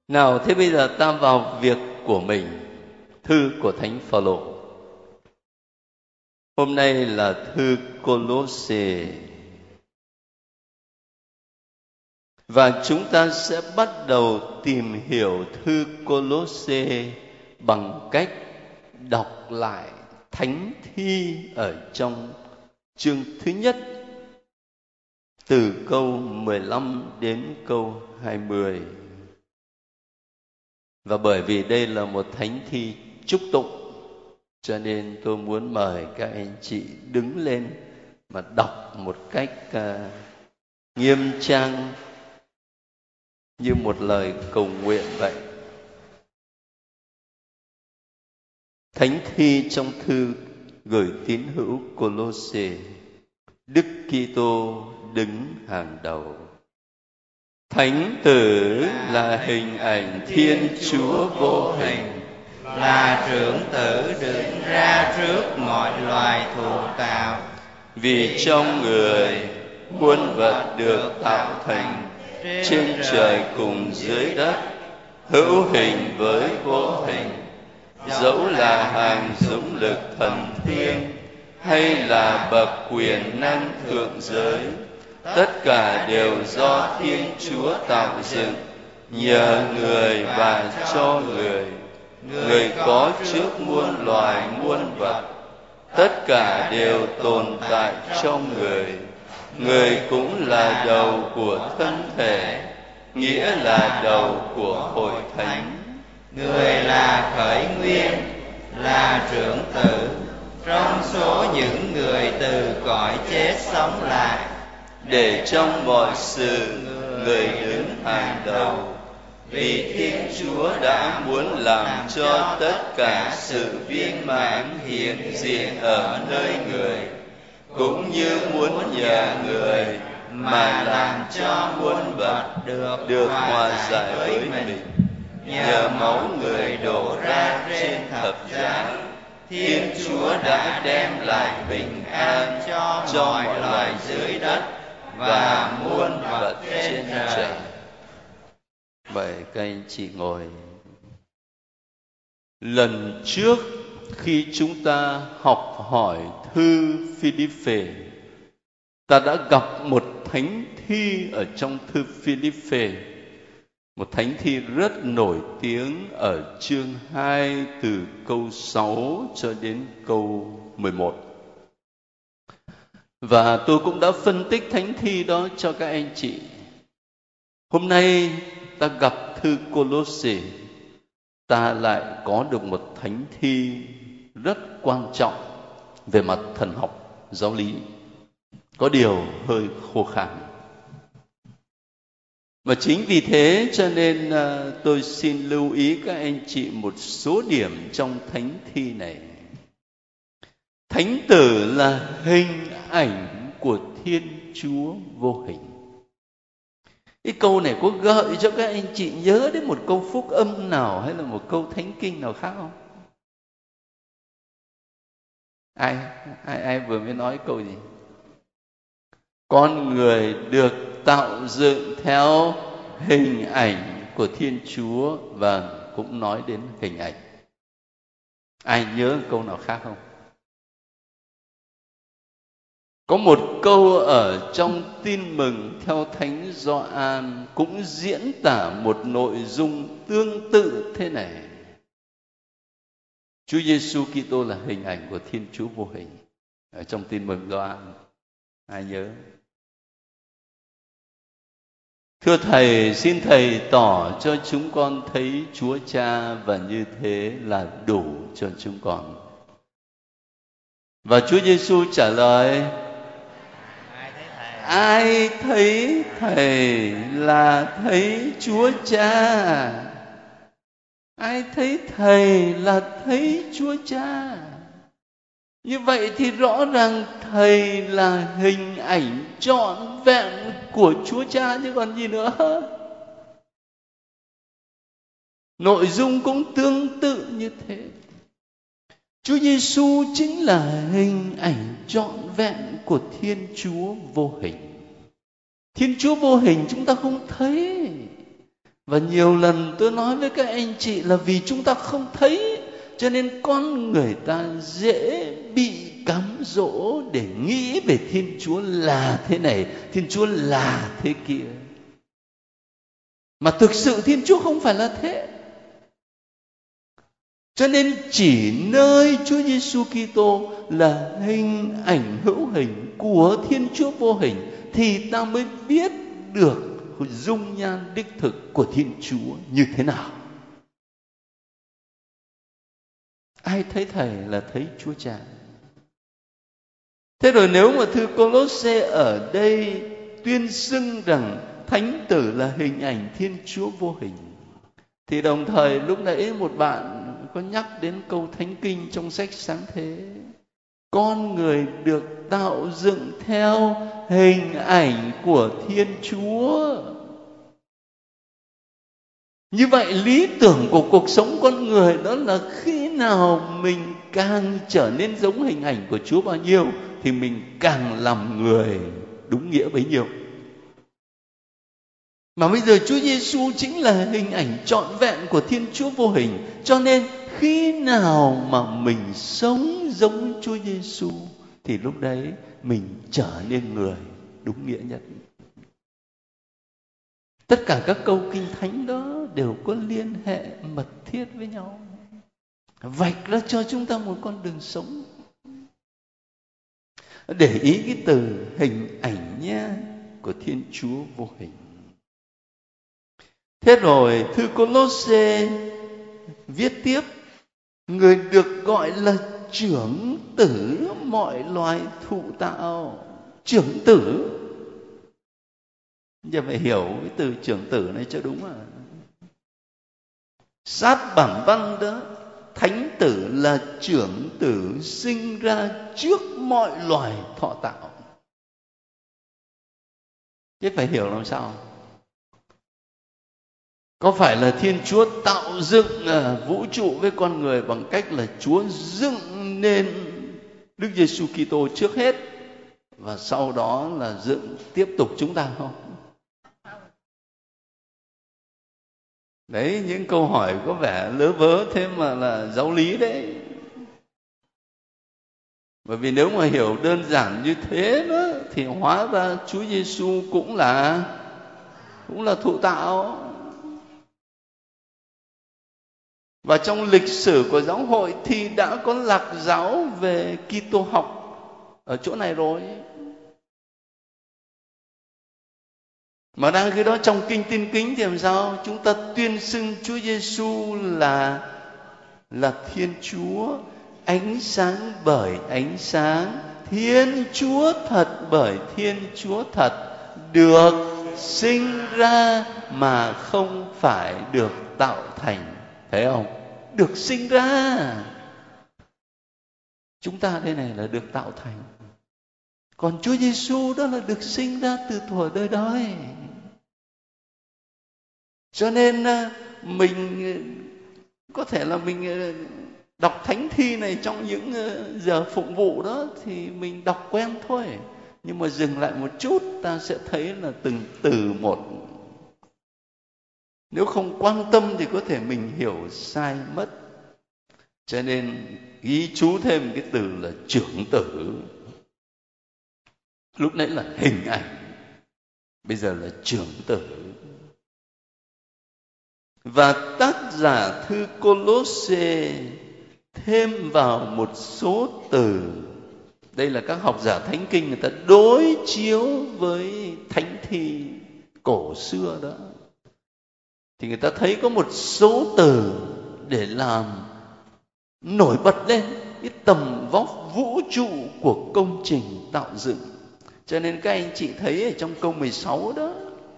Nào, thế bây giờ ta vào việc của mình. Thư của Thánh Phaolô. Hôm nay là thư Cô-lô-sê. Và chúng ta sẽ bắt đầu tìm hiểu thư Cô-lô-sê bằng cách đọc lại thánh thi ở trong chương thứ nhất, từ câu 15 đến câu 20. Và bởi vì đây là một thánh thi chúc tụng, cho nên tôi muốn mời các anh chị đứng lên mà đọc một cách nghiêm trang, như một lời cầu nguyện vậy. Thánh thi trong thư gửi tín hữu Cô-lô-sê. Đức Kitô đứng hàng đầu. Thánh tử là hình ảnh Thiên Chúa vô hình, là trưởng tử đứng ra trước mọi loài thụ tạo. Vì trong người muôn vật được tạo thành, trên trời cùng dưới đất, hữu hình với vô hình. Dẫu là hàng dũng lực thần thiêng, hay là bậc quyền năng thượng giới, tất cả đều do Thiên Chúa tạo dựng, nhờ người và cho người. Người có trước muôn loài muôn vật, tất cả đều tồn tại trong người. Người cũng là đầu của thân thể, nghĩa là đầu của hội thánh. Người là khởi nguyên, là trưởng tử, trong số những người từ cõi chết sống lại. Để trong mọi sự người đứng hàng đầu, vì Thiên Chúa đã muốn làm cho tất cả sự viên mãn hiện diện ở nơi người, cũng như muốn nhờ người mà làm cho muôn vật được hòa giải với mình. Nhờ máu người đổ ra trên thập giá, Thiên Chúa đã đem lại bình an cho mọi loài dưới đất và muôn vật trên trời. Vậy các anh chị ngồi. Lần trước khi chúng ta học hỏi thư Phi-líp-phê, ta đã gặp một thánh thi ở trong thư Phi-líp-phê, một thánh thi rất nổi tiếng ở chương 2 từ câu 6 cho đến câu 11. Và tôi cũng đã phân tích thánh thi đó cho các anh chị. Hôm nay ta gặp thư Cô-lô-sê, ta lại có được một thánh thi rất quan trọng về mặt thần học, giáo lý. Có điều hơi khô khan. Và chính vì thế cho nên tôi xin lưu ý các anh chị một số điểm trong thánh thi này. Thánh tử là hình ảnh của Thiên Chúa vô hình. Cái câu này có gợi cho các anh chị nhớ đến một câu phúc âm nào hay là một câu thánh kinh nào khác không? Ai vừa mới nói câu gì? Con người được tạo dựng theo hình ảnh của Thiên Chúa, và cũng nói đến hình ảnh. Ai nhớ câu nào khác không? Có một câu ở trong Tin Mừng theo Thánh Gioan cũng diễn tả một nội dung tương tự thế này. Chúa Giêsu Kitô là hình ảnh của Thiên Chúa vô hình ở trong Tin Mừng Gioan. Ai nhớ? Thưa Thầy, xin Thầy tỏ cho chúng con thấy Chúa Cha, và như thế là đủ cho chúng con. Và Chúa Giêsu trả lời: ai thấy Thầy là thấy Chúa Cha. Ai thấy Thầy là thấy Chúa Cha. Như vậy thì rõ ràng Thầy là hình ảnh trọn vẹn của Chúa Cha chứ còn gì nữa. Nội dung cũng tương tự như thế. Chúa Giêsu chính là hình ảnh trọn vẹn của Thiên Chúa vô hình. Thiên Chúa vô hình chúng ta không thấy, Và nhiều lần tôi nói với các anh chị là vì chúng ta không thấy, cho nên con người ta dễ bị cám dỗ để nghĩ về Thiên Chúa là thế này, Thiên Chúa là thế kia. Mà thực sự Thiên Chúa không phải là thế. Cho nên chỉ nơi Chúa Giêsu Kitô là hình ảnh hữu hình của Thiên Chúa vô hình thì ta mới biết được dung nhan đích thực của Thiên Chúa như thế nào. Ai thấy Thầy là thấy Chúa Cha. Thế rồi nếu mà thư Cô-lốt-sê ở đây tuyên xưng rằng Thánh Tử là hình ảnh Thiên Chúa vô hình, thì đồng thời lúc nãy một bạn có nhắc đến câu Thánh Kinh trong sách Sáng Thế: con người được tạo dựng theo hình ảnh của Thiên Chúa. Như vậy lý tưởng của cuộc sống con người đó là khi nào mình càng trở nên giống hình ảnh của Chúa bao nhiêu thì mình càng làm người đúng nghĩa bấy nhiêu. Mà bây giờ Chúa Giêsu chính là hình ảnh trọn vẹn của Thiên Chúa vô hình. Cho nên khi nào mà mình sống giống Chúa Giêsu thì lúc đấy mình trở nên người đúng nghĩa nhất. Tất cả các câu Kinh Thánh đó đều có liên hệ mật thiết với nhau, vạch ra cho chúng ta một con đường sống. Để ý cái từ hình ảnh nhé, của Thiên Chúa vô hình. Thế rồi thư Cô-lốt-sê viết tiếp: người được gọi là trưởng tử mọi loài thụ tạo. Trưởng tử, giờ phải hiểu cái từ trưởng tử này cho đúng à. Sát bản văn đó, Thánh Tử là trưởng tử sinh ra trước mọi loài thọ tạo. Thế phải hiểu làm sao? Có phải là Thiên Chúa tạo dựng vũ trụ với con người bằng cách là Chúa dựng nên Đức Giêsu Kitô trước hết và sau đó là dựng tiếp tục chúng ta không? Đấy, những câu hỏi có vẻ lớ vớ thế mà là giáo lý đấy. Bởi vì nếu mà hiểu đơn giản như thế đó thì hóa ra Chúa Giêsu cũng là thụ tạo. Và trong lịch sử của giáo hội thì đã có lạc giáo về Kitô học ở chỗ này rồi. Mà đang khi đó trong Kinh Tiên Kính thì làm sao? Chúng ta tuyên xưng Chúa Giêsu là Thiên Chúa, ánh sáng bởi ánh sáng, Thiên Chúa thật bởi Thiên Chúa thật, được sinh ra mà không phải được tạo thành. Thấy không? Được sinh ra. Chúng ta đây này là được tạo thành. Còn Chúa Giêsu đó là được sinh ra từ thuở đời đời. Cho nên mình có thể là mình đọc thánh thi này trong những giờ phụng vụ đó thì mình đọc quen thôi. Nhưng mà dừng lại một chút ta sẽ thấy là từng từ một. Nếu không quan tâm thì có thể mình hiểu sai mất. Cho nên ghi chú thêm cái từ là trưởng tử. Lúc nãy là hình ảnh, bây giờ là trưởng tử. Và tác giả thư Cô-lốt-sê thêm vào một số từ. Đây là các học giả thánh kinh người ta đối chiếu với thánh thi cổ xưa đó. Thì người ta thấy có một số từ để làm nổi bật lên cái tầm vóc vũ trụ của công trình tạo dựng. Cho nên các anh chị thấy ở trong câu 16 đó,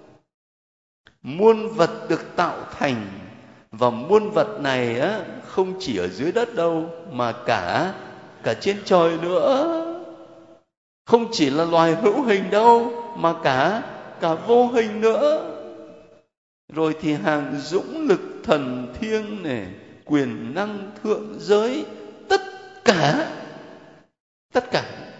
muôn vật được tạo thành, và muôn vật này không chỉ ở dưới đất đâu mà cả trên trời nữa. Không chỉ là loài hữu hình đâu mà cả vô hình nữa. Rồi thì hàng dũng lực thần thiêng này, quyền năng thượng giới, tất cả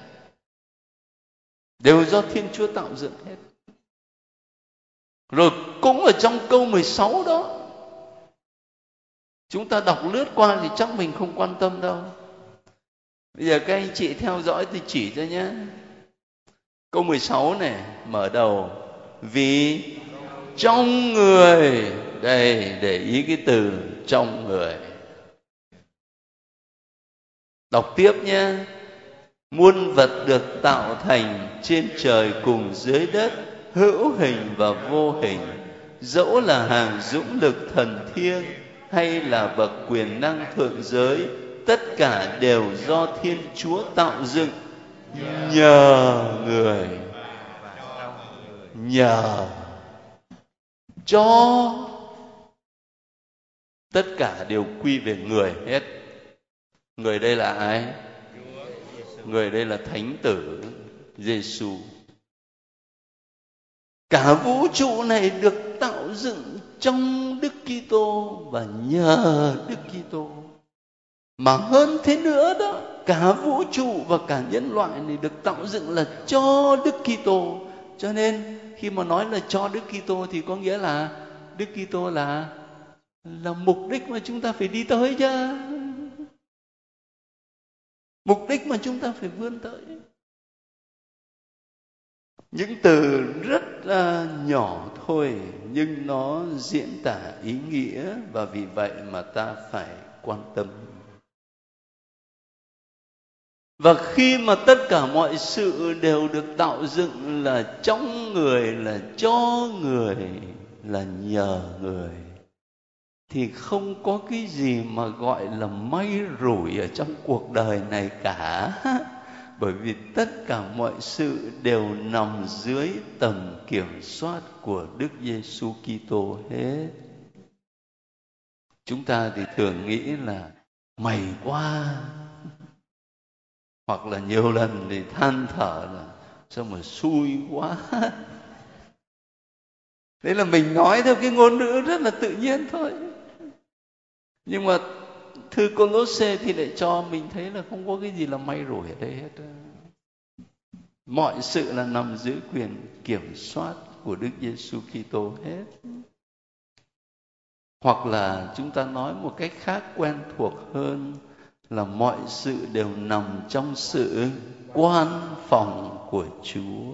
đều do Thiên Chúa tạo dựng hết. Rồi cũng ở trong câu 16 đó. Chúng ta đọc lướt qua thì chắc mình không quan tâm đâu. Bây giờ các anh chị theo dõi tôi chỉ cho nhé. Câu 16 này mở đầu: vì trong người, đây để ý cái từ trong người. Đọc tiếp nhé. Muôn vật được tạo thành trên trời cùng dưới đất, hữu hình và vô hình, dẫu là hàng dũng lực thần thiêng hay là bậc quyền năng thượng giới, tất cả đều do Thiên Chúa tạo dựng nhờ người, nhờ, cho. Tất cả đều quy về người hết. Người đây là ai? Người đây là Thánh Tử Giêsu. Cả vũ trụ này được tạo dựng trong Đức Kitô và nhờ Đức Kitô. Mà hơn thế nữa đó, cả vũ trụ và cả nhân loại này được tạo dựng là cho Đức Kitô. Cho nên khi mà nói là cho Đức Kitô thì có nghĩa là Đức Kitô là mục đích mà chúng ta phải đi tới chứ. Mục đích mà chúng ta phải vươn tới. Những từ rất là nhỏ thôi nhưng nó diễn tả ý nghĩa, và vì vậy mà ta phải quan tâm. Và khi mà tất cả mọi sự đều được tạo dựng là trong người, là cho người, là nhờ người, thì không có cái gì mà gọi là may rủi ở trong cuộc đời này cả. Bởi vì tất cả mọi sự đều nằm dưới tầm kiểm soát của Đức Giêsu Kitô hết. Chúng ta thì thường nghĩ là may quá, hoặc là nhiều lần thì than thở là sao mà xui quá. Đấy là mình nói theo cái ngôn ngữ rất là tự nhiên thôi. Nhưng mà thư Cô-lô-sê thì lại cho mình thấy là không có cái gì là may rủi ở đây hết. Mọi sự là nằm dưới quyền kiểm soát của Đức Giêsu Kitô hết. Hoặc là chúng ta nói một cách khác quen thuộc hơn là mọi sự đều nằm trong sự quan phòng của Chúa.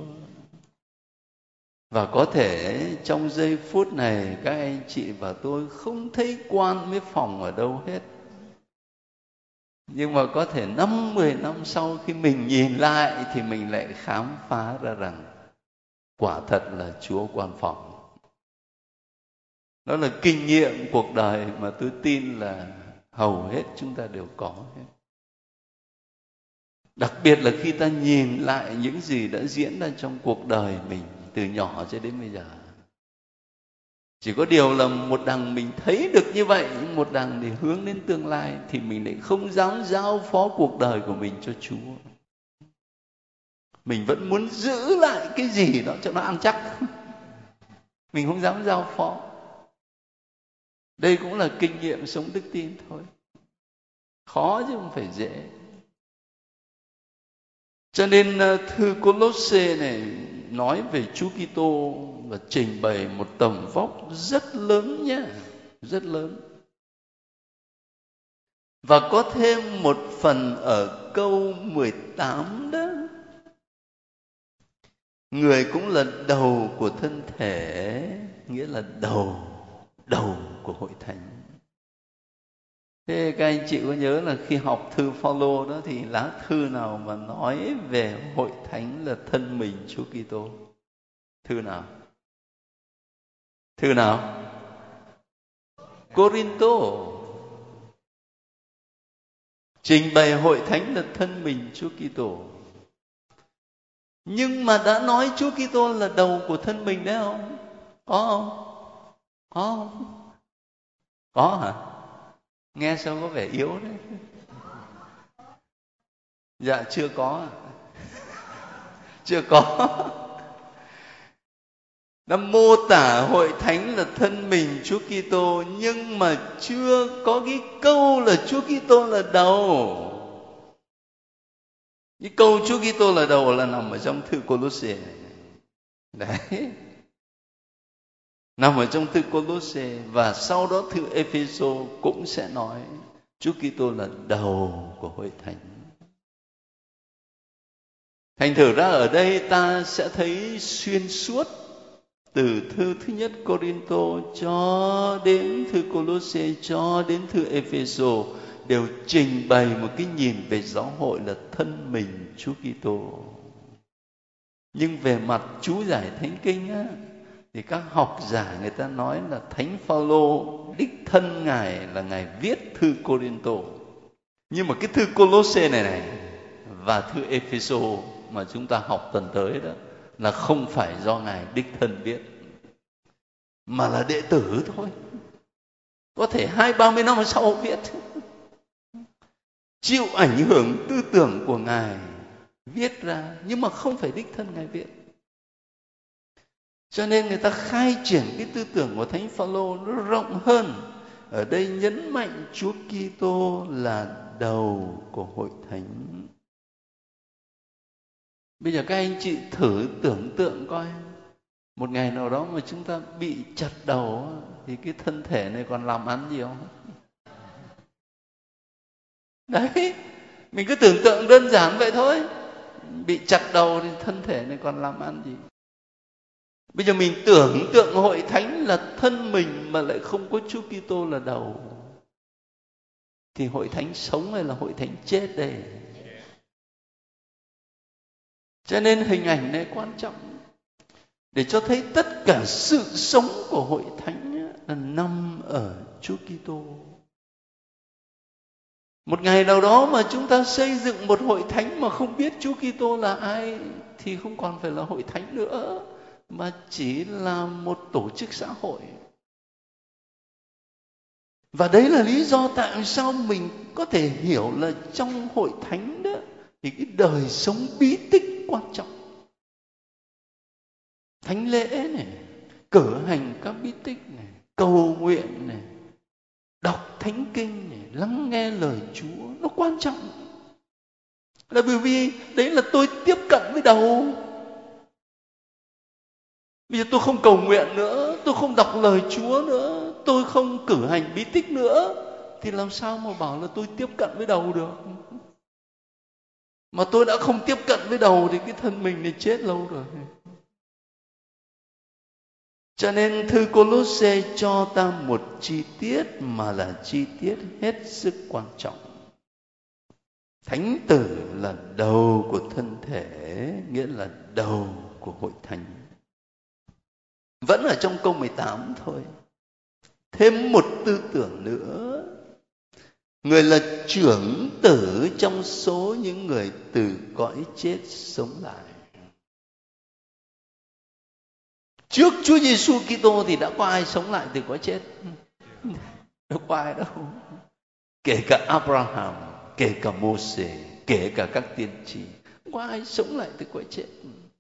Và có thể trong giây phút này các anh chị và tôi không thấy quan với phòng ở đâu hết. Nhưng mà có thể 5-10 năm sau khi mình nhìn lại thì mình lại khám phá ra rằng quả thật là Chúa quan phòng. Đó là kinh nghiệm cuộc đời mà tôi tin là hầu hết chúng ta đều có hết. Đặc biệt là khi ta nhìn lại những gì đã diễn ra trong cuộc đời mình từ nhỏ cho đến bây giờ. Chỉ có điều là một đằng mình thấy được như vậy, một đằng thì hướng đến tương lai thì mình lại không dám giao phó cuộc đời của mình cho Chúa. Mình vẫn muốn giữ lại cái gì đó cho nó ăn chắc. Mình không dám giao phó. Đây cũng là kinh nghiệm sống đức tin thôi. Khó chứ không phải dễ. Cho nên thư Cô-lô-sê này nói về Chúa Kitô và trình bày một tầm vóc rất lớn nhé, rất lớn. Và có thêm một phần ở câu 18 đó. Người cũng là đầu của thân thể, nghĩa là đầu của hội thánh. Thế các anh chị có nhớ là khi học thư Phaolô đó thì lá thư nào mà nói về hội thánh là thân mình Chúa Kitô? Thư nào? Thư nào? Cô-rin-tô. Trình bày hội thánh là thân mình Chúa Kitô. Nhưng mà đã nói Chúa Kitô là đầu của thân mình đấy không? Có không? Có không? Có hả? Nghe sao có vẻ yếu đấy. Dạ chưa có. Chưa có. Nó mô tả hội thánh là thân mình Chúa Kitô, nhưng mà chưa có cái câu là Chúa Kitô là đầu. Cái câu Chúa Kitô là đầu là nằm ở trong thư Cô-lô-sê này. Đấy. nằm ở trong thư Cô-lô-sê, và sau đó thư Ê-phê-sô cũng sẽ nói Chúa Kitô là đầu của hội thánh. Thành thử ra ở đây ta sẽ thấy xuyên suốt từ thư thứ nhất Cô-rinh-tô cho đến thư Cô-lô-sê cho đến thư Ê-phê-sô đều trình bày một cái nhìn về giáo hội là thân mình Chúa Kitô. Nhưng về mặt chú giải Thánh Kinh á, thì các học giả người ta nói là Thánh Phao-lô đích thân Ngài là Ngài viết thư Cô-rinh-tô. Nhưng mà cái thư Cô-lô-sê này và thư Ê-phê-sô mà chúng ta học tuần tới đó là không phải do Ngài đích thân viết, mà là đệ tử thôi. Có thể 20-30 năm sau viết, chịu ảnh hưởng tư tưởng của Ngài viết ra, nhưng mà không phải đích thân Ngài viết. Cho nên người ta khai triển cái tư tưởng của Thánh Phao-lô nó rộng hơn. Ở đây nhấn mạnh Chúa Kitô là đầu của hội thánh. Bây giờ các anh chị thử tưởng tượng coi, một ngày nào đó mà chúng ta bị chặt đầu thì cái thân thể này còn làm ăn gì không? Đấy, mình cứ tưởng tượng đơn giản vậy thôi. Bị chặt đầu thì thân thể này còn làm ăn gì? Bây giờ mình tưởng tượng hội thánh là thân mình mà lại không có Chúa Kitô là đầu, thì hội thánh sống hay là hội thánh chết đây? Cho nên hình ảnh này quan trọng để cho thấy tất cả sự sống của hội thánh là nằm ở Chúa Kitô. Một ngày nào đó mà chúng ta xây dựng một hội thánh mà không biết Chúa Kitô là ai thì không còn phải là hội thánh nữa, mà chỉ là một tổ chức xã hội. Và đấy là lý do tại sao mình có thể hiểu là trong hội thánh đó thì cái đời sống bí tích quan trọng. Thánh lễ này, cử hành các bí tích này, cầu nguyện này, đọc thánh kinh này, lắng nghe lời Chúa, nó quan trọng. Là bởi vì đấy là tôi tiếp cận với đầu. Bây giờ tôi không cầu nguyện nữa, tôi không đọc lời Chúa nữa, tôi không cử hành bí tích nữa, thì làm sao mà bảo là tôi tiếp cận với đầu được? Mà tôi đã không tiếp cận với đầu thì cái thân mình này chết lâu rồi. Cho nên thư Cô-lô-sê cho ta một chi tiết mà là chi tiết hết sức quan trọng. Thánh tử là đầu của thân thể, nghĩa là đầu của hội thánh. Vẫn ở trong câu 18 thôi. Thêm một tư tưởng nữa. Người là trưởng tử trong số những người từ cõi chết sống lại. Trước Chúa Giêsu Kitô thì đã có ai sống lại từ cõi chết? Đâu có ai đâu. Kể cả Abraham, kể cả Mô-sê, kể cả các tiên tri, không có ai sống lại từ cõi chết.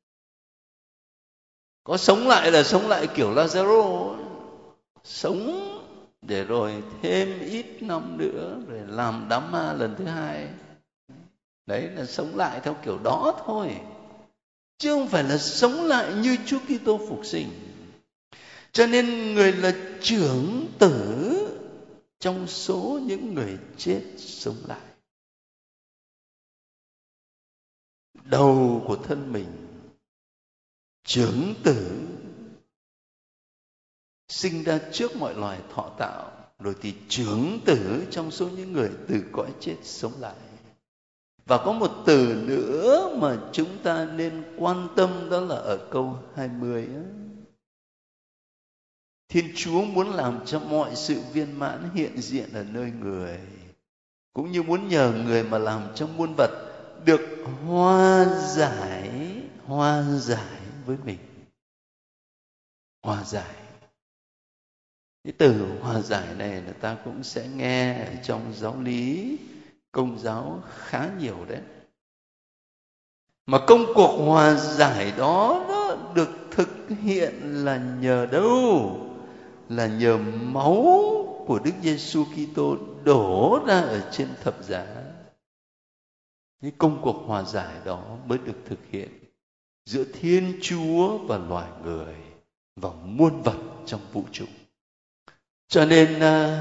Có sống lại là sống lại kiểu Lazaro, sống để rồi thêm ít năm nữa rồi làm đám ma lần thứ hai. Đấy là sống lại theo kiểu đó thôi, chứ không phải là sống lại như Chúa Kitô phục sinh. Cho nên người là trưởng tử trong số những người chết sống lại, đầu của thân mình, trưởng tử, sinh ra trước mọi loài thọ tạo, rồi thì trưởng tử trong số những người từ cõi chết sống lại. Và có một từ nữa mà chúng ta nên quan tâm, đó là ở câu 20 ấy. Thiên Chúa muốn làm cho mọi sự viên mãn hiện diện ở nơi người, cũng như muốn nhờ người mà làm cho muôn vật được hòa giải với mình. Hòa giải. Cái từ hòa giải này là ta cũng sẽ nghe ở trong giáo lý Công giáo khá nhiều đấy. Mà công cuộc hòa giải đó được thực hiện là nhờ đâu? Là nhờ máu của Đức Giêsu Kitô đổ ra ở trên thập giá. Cái công cuộc hòa giải đó mới được thực hiện giữa Thiên Chúa và loài người, vào muôn vật trong vũ trụ. Cho nên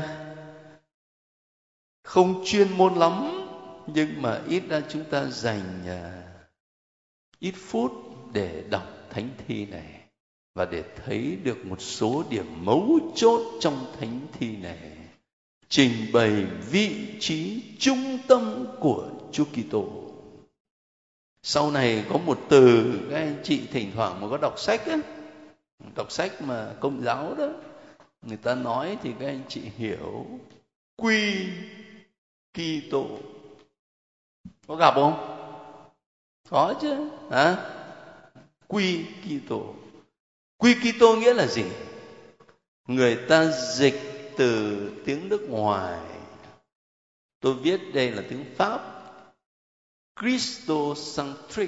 không chuyên môn lắm, nhưng mà ít ra chúng ta dành ít phút để đọc thánh thi này và để thấy được một số điểm mấu chốt trong thánh thi này, trình bày vị trí trung tâm của Chúa Kitô. Sau này có một từ các anh chị thỉnh thoảng mà có đọc sách á, đọc sách mà Công giáo đó, người ta nói thì các anh chị hiểu quy Kitô. Có gặp không? Có chứ, hả? Quy Kitô. Quy Kitô nghĩa là gì? Người ta dịch từ tiếng nước ngoài. Tôi viết đây là tiếng Pháp. Christocentric,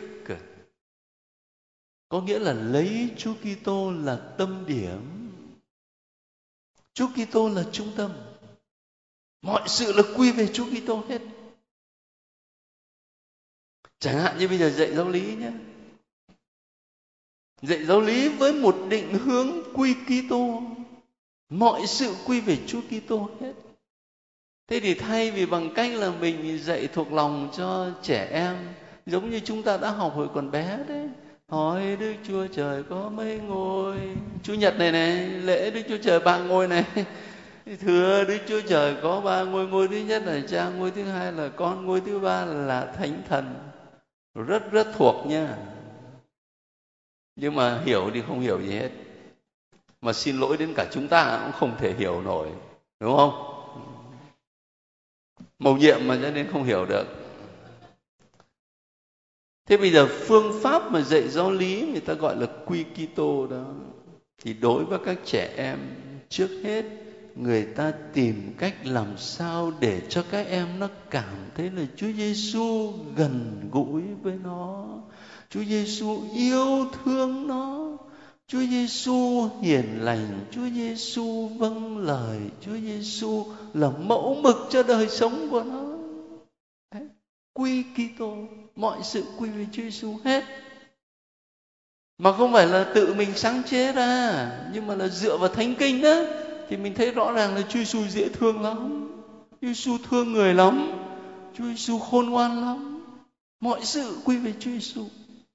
có nghĩa là lấy Chúa Kitô là tâm điểm. Chúa Kitô là trung tâm. Mọi sự là quy về Chúa Kitô hết. Chẳng hạn như bây giờ dạy giáo lý nhé. Dạy giáo lý với một định hướng quy Kitô, mọi sự quy về Chúa Kitô hết. Thế thì thay vì bằng cách là mình dạy thuộc lòng cho trẻ em, giống như chúng ta đã học hồi còn bé đấy, hỏi Đức Chúa Trời có mấy ngôi, Chủ nhật này này, lễ Đức Chúa Trời 3 ngôi này, thưa Đức Chúa Trời có 3 ngôi, ngôi thứ nhất là Cha, ngôi thứ hai là Con, ngôi thứ ba là Thánh Thần. Rất thuộc nha. Nhưng mà hiểu thì không hiểu gì hết. Mà xin lỗi đến cả chúng ta cũng không thể hiểu nổi, đúng không? Mầu nhiệm mà cho nên không hiểu được. Thế bây giờ phương pháp mà dạy giáo lý người ta gọi là quy Kitô đó. Thì đối với các trẻ em, trước hết người ta tìm cách làm sao để cho các em nó cảm thấy là Chúa Giêsu gần gũi với nó, Chúa Giêsu yêu thương nó, Chúa Giêsu hiền lành, Chúa Giêsu vâng lời, Chúa Giêsu là mẫu mực cho đời sống của nó. Đấy, quy Kitô, mọi sự quy về Chúa Giêsu hết. Mà không phải là tự mình sáng chế ra, nhưng mà là dựa vào Thánh Kinh đó, thì mình thấy rõ ràng là Chúa Giêsu dễ thương lắm, Chúa Giêsu thương người lắm, Chúa Giêsu khôn ngoan lắm. Mọi sự quy về Chúa Giêsu.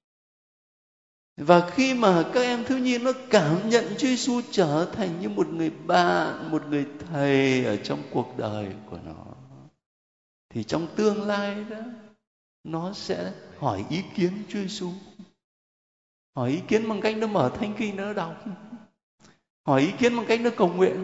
Và khi mà các em thiếu nhi nó cảm nhận Chúa Giêsu trở thành như một người bạn, một người thầy ở trong cuộc đời của nó, thì trong tương lai đó nó sẽ hỏi ý kiến Chúa Giêsu. Hỏi ý kiến bằng cách nó mở Thánh Kinh nó đọc, hỏi ý kiến bằng cách nó cầu nguyện,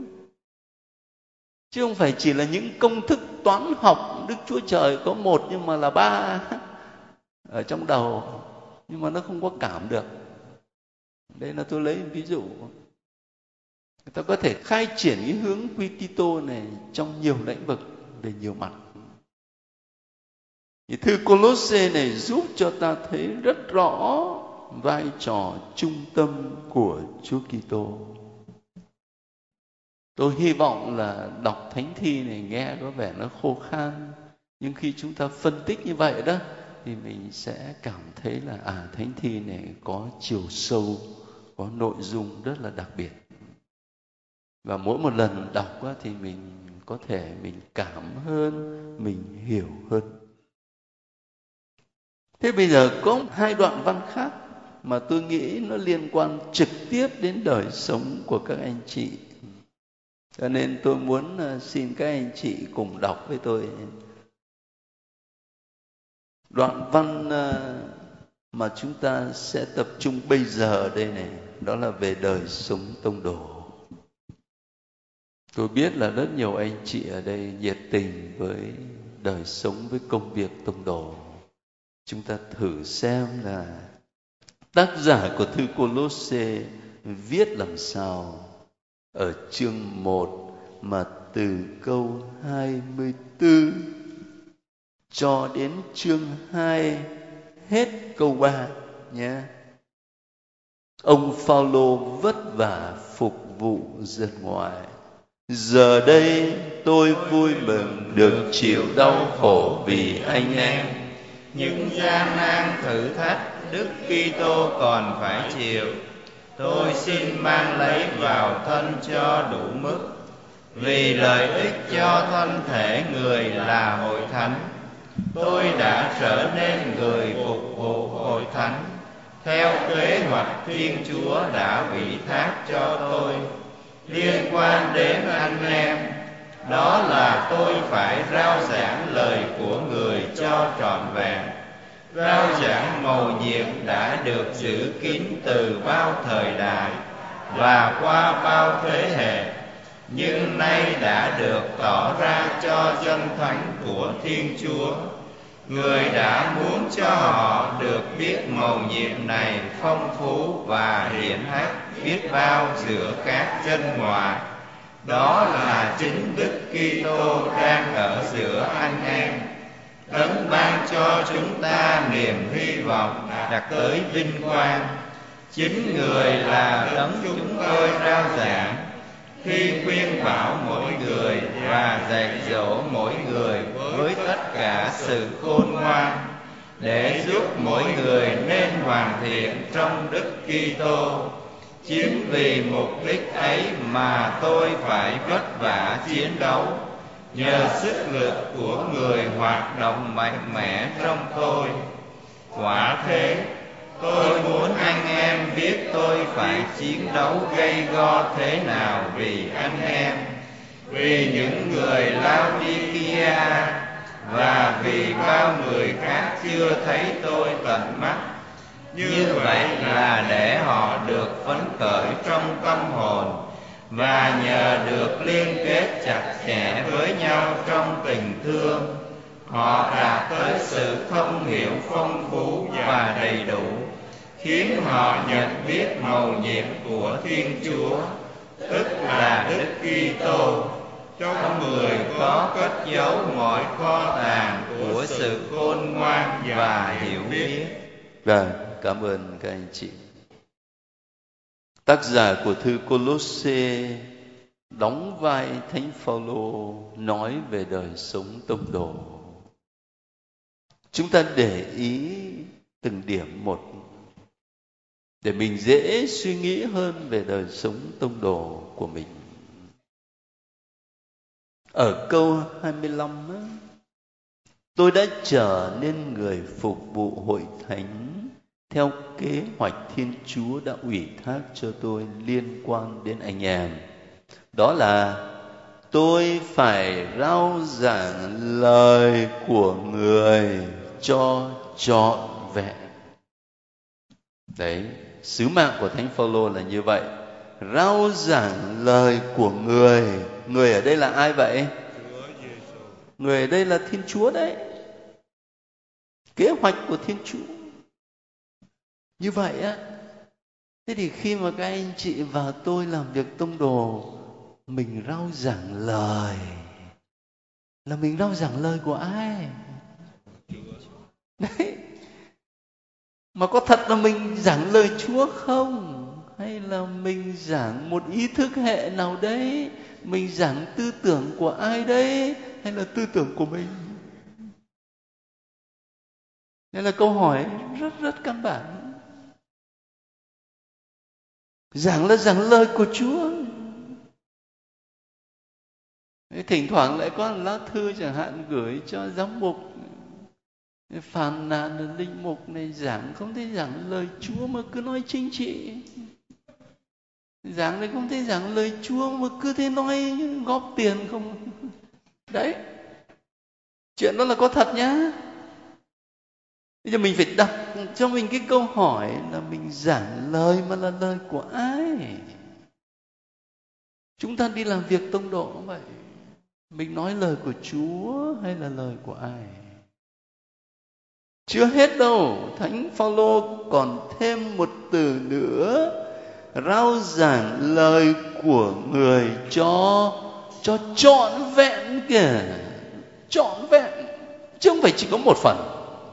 chứ không phải chỉ là những công thức toán học Đức Chúa Trời có một nhưng mà là 3 ở trong đầu, nhưng mà nó không có cảm được. Đây là tôi lấy một ví dụ. Người ta có thể khai triển cái hướng quy Kitô này trong nhiều lĩnh vực, về nhiều mặt. Thì thư Cô-lô-sê này giúp cho ta thấy rất rõ vai trò trung tâm của Chúa Kitô. Tôi hy vọng là đọc thánh thi này nghe có vẻ nó khô khan, nhưng khi chúng ta phân tích như vậy đó thì mình sẽ cảm thấy là thánh thi này có chiều sâu, có nội dung rất là đặc biệt. Và mỗi một lần đọc thì mình có thể mình cảm hơn, mình hiểu hơn. Thế bây giờ có 2 đoạn văn khác mà tôi nghĩ nó liên quan trực tiếp đến đời sống của các anh chị. Cho nên tôi muốn xin các anh chị cùng đọc với tôi. Đoạn văn mà chúng ta sẽ tập trung bây giờ đây này, đó là về đời sống tông đồ. Tôi biết là rất nhiều anh chị ở đây nhiệt tình với đời sống, với công việc tông đồ. Chúng ta thử xem là tác giả của thư Cô-lô-sê viết làm sao ở chương 1 mà từ câu 24 cho đến chương 2 hết câu 3 nhé. Ông Phao-lô vất vả phục vụ dân ngoại. Giờ đây tôi vui mừng được chịu đau khổ vì anh em. Những gian nan thử thách Đức Kitô còn phải chịu, tôi xin mang lấy vào thân cho đủ mức, vì lợi ích cho thân thể người là hội thánh. Tôi đã trở nên người phục vụ hội thánh theo kế hoạch Thiên Chúa đã ủy thác cho tôi liên quan đến anh em. Đó là tôi phải rao giảng lời của người cho trọn vẹn. Rao giảng mầu nhiệm đã được giữ kín từ bao thời đại và qua bao thế hệ, nhưng nay đã được tỏ ra cho dân thánh của Thiên Chúa. Người đã muốn cho họ được biết mầu nhiệm này phong phú và hiển hách biết bao giữa các dân ngoại. Đó là chính Đức Kitô đang ở giữa anh em, Đấng ban cho chúng ta niềm hy vọng đạt tới vinh quang. Chính Người là Đấng chúng tôi rao giảng khi khuyên bảo mỗi người và dạy dỗ mỗi người với tất cả sự khôn ngoan, để giúp mỗi người nên hoàn thiện trong Đức Kitô. Chính vì mục đích ấy mà tôi phải vất vả chiến đấu, nhờ sức lực của Người hoạt động mạnh mẽ trong tôi. Quả thế, tôi muốn anh em biết tôi phải chiến đấu gay go thế nào vì anh em, vì những người Laodikia và vì bao người khác chưa thấy tôi tận mắt. Như vậy là để họ được phấn khởi trong tâm hồn, và nhờ được liên kết chặt chẽ với nhau trong tình thương, họ đạt tới sự thông hiểu phong phú và đầy đủ, khiến họ nhận biết mầu nhiệm của Thiên Chúa, tức là Đức Kitô. Trong Người có cất giấu mọi kho tàng của sự khôn ngoan và hiểu biết. Vâng, cảm ơn các anh chị. Tác giả của thư Cô-lô-xê đóng vai Thánh Phao-lô nói về đời sống tông đồ. Chúng ta để ý từng điểm một để mình dễ suy nghĩ hơn về đời sống tông đồ của mình. Ở câu 25 á, tôi đã trở nên người phục vụ hội thánh theo kế hoạch Thiên Chúa đã ủy thác cho tôi liên quan đến anh em. Đó là tôi phải rao giảng lời của Người cho trọn vẹn. Đấy, sứ mạng của Thánh Phao-lô là như vậy. Rao giảng lời của Người. Người ở đây là ai vậy? Người ở đây là Thiên Chúa đấy. Kế hoạch của Thiên Chúa. Như vậy á, thế thì khi mà các anh chị và tôi làm việc tông đồ, mình rao giảng lời, là mình rao giảng lời của ai? Đấy. Mà có thật là mình giảng lời Chúa không? Hay là mình giảng một ý thức hệ nào đấy? Mình giảng tư tưởng của ai đấy? Hay là tư tưởng của mình? Đây là câu hỏi rất căn bản. Giảng là giảng lời của Chúa. Thỉnh thoảng lại có lá thư chẳng hạn gửi cho giám mục, phàn nàn linh mục này giảng không thấy giảng lời Chúa mà cứ nói chính trị. Giảng này không thấy giảng lời Chúa mà cứ thế nói góp tiền không. Đấy, chuyện đó là có thật nhá. Bây giờ mình phải đặt cho mình cái câu hỏi là mình giảng lời mà là lời của ai? Chúng ta đi làm việc tông độ cũng vậy. Mình nói lời của Chúa hay là lời của ai? Chưa hết đâu, Thánh Phao-lô còn thêm một từ nữa, rao giảng lời của Người cho trọn vẹn kìa. Trọn vẹn, chứ không phải chỉ có một phần.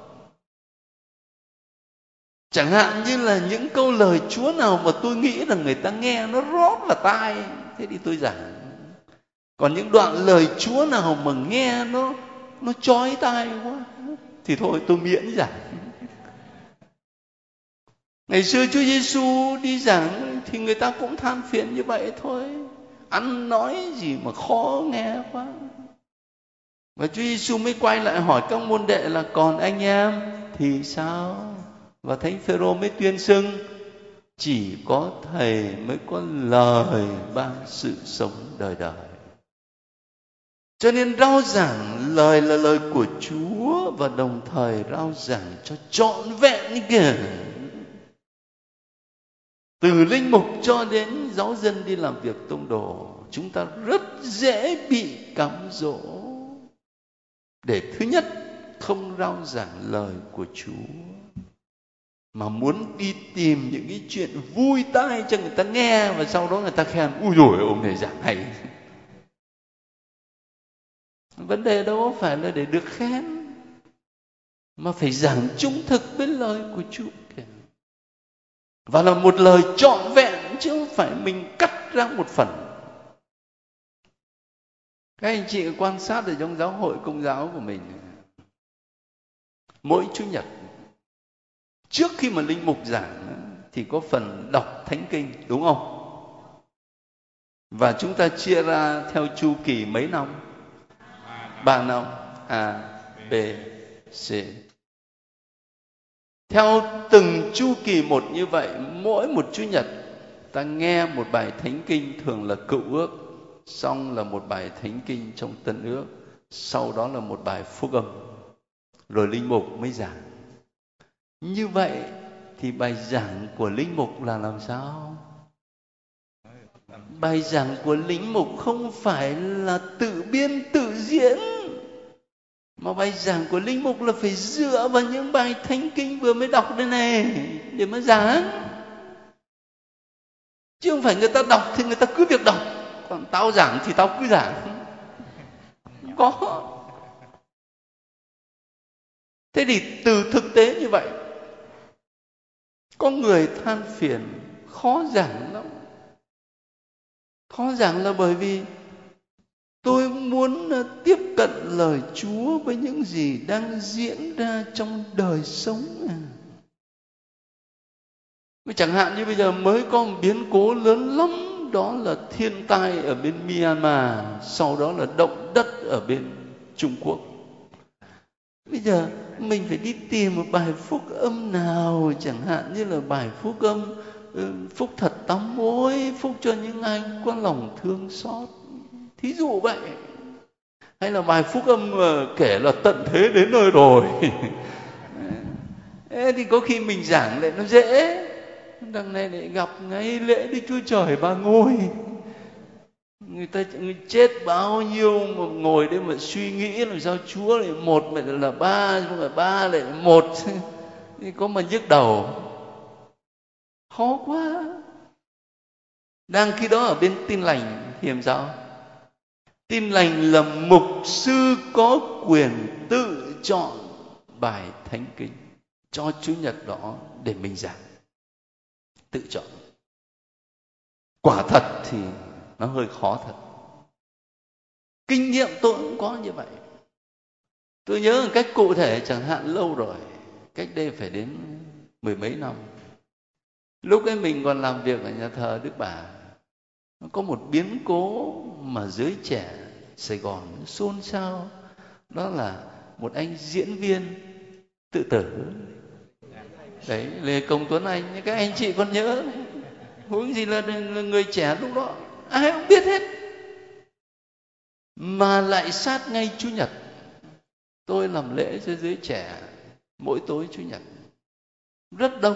Chẳng hạn như là những câu lời Chúa nào mà tôi nghĩ là người ta nghe nó rót vào tai, thế thì tôi giảng. Còn những đoạn lời Chúa nào mà nghe nó chói tai quá, thì thôi tôi miễn giảng. Ngày xưa Chúa Giêsu đi giảng thì người ta cũng than phiền như vậy thôi. Ăn nói gì mà khó nghe quá. Và Chúa Giêsu mới quay lại hỏi các môn đệ là còn anh em thì sao? Và Thánh Phêrô mới tuyên xưng chỉ có Thầy mới có lời ban sự sống đời đời. Cho nên rao giảng lời là lời của Chúa và đồng thời rao giảng cho trọn vẹn như kìa. Từ linh mục cho đến giáo dân đi làm việc tông đồ, chúng ta rất dễ bị cám dỗ để thứ nhất không rao giảng lời của Chúa, mà muốn đi tìm những cái chuyện vui tai cho người ta nghe, và sau đó người ta khen ui dồi ông này giảng hay. Vấn đề đâu có phải là để được khen, mà phải giảng trung thực với lời của Chúa kìa. Và là một lời trọn vẹn, chứ không phải mình cắt ra một phần. Các anh chị quan sát ở trong giáo hội Công giáo của mình, mỗi Chủ nhật trước khi mà linh mục giảng thì có phần đọc thánh kinh, đúng không? Và chúng ta chia ra theo chu kỳ mấy năm? 3 năm. A, B, C. Theo từng chu kỳ một như vậy, mỗi một Chủ nhật ta nghe một bài thánh kinh, thường là Cựu Ước, xong là một bài thánh kinh trong Tân Ước, sau đó là một bài phúc âm, rồi linh mục mới giảng. Như vậy thì bài giảng của linh mục là làm sao? Bài giảng của linh mục không phải là tự biên tự diễn, mà bài giảng của linh mục là phải dựa vào những bài thánh kinh vừa mới đọc đây này để mà giảng. Chứ không phải người ta đọc thì người ta cứ việc đọc, còn tao giảng thì tao cứ giảng. Có. Thế thì từ thực tế như vậy, có người than phiền khó giảng lắm. Khó giảng là bởi vì tôi muốn tiếp cận lời Chúa với những gì đang diễn ra trong đời sống. Chẳng hạn như bây giờ mới có một biến cố lớn lắm, đó là thiên tai ở bên Myanmar, sau đó là động đất ở bên Trung Quốc. Bây giờ mình phải đi tìm một bài phúc âm nào, chẳng hạn như là bài phúc âm phúc thật tắm mối, phúc cho những ai có lòng thương xót, thí dụ vậy. Hay là bài phúc âm kể là tận thế đến nơi rồi. Thì có khi mình giảng lại nó dễ. Đằng này lại gặp ngay lễ Đức Chúa Trời Ba Ngôi, người chết bao nhiêu mà ngồi đấy mà suy nghĩ làm sao Chúa lại một mà là ba, không phải ba lại một. Thì có mà nhức đầu, khó quá. Đang khi đó ở bên Tin Lành thì làm sao? Tin Lành là mục sư có quyền tự chọn bài thánh kinh cho Chủ nhật đó để mình giảng, tự chọn. Quả thật thì nó hơi khó thật. Kinh nghiệm tôi cũng có như vậy. Tôi nhớ một cách cụ thể, chẳng hạn lâu rồi, cách đây phải đến 10 mấy năm. Lúc ấy mình còn làm việc ở nhà thờ Đức Bà, có một biến cố mà giới trẻ Sài Gòn xôn xao. Đó là một anh diễn viên tự tử. Đấy, Lê Công Tuấn Anh, các anh chị còn nhớ. Huống gì là người trẻ lúc đó ai cũng biết hết. Mà lại sát ngay Chủ nhật. Tôi làm lễ cho giới trẻ mỗi tối Chủ nhật, rất đông.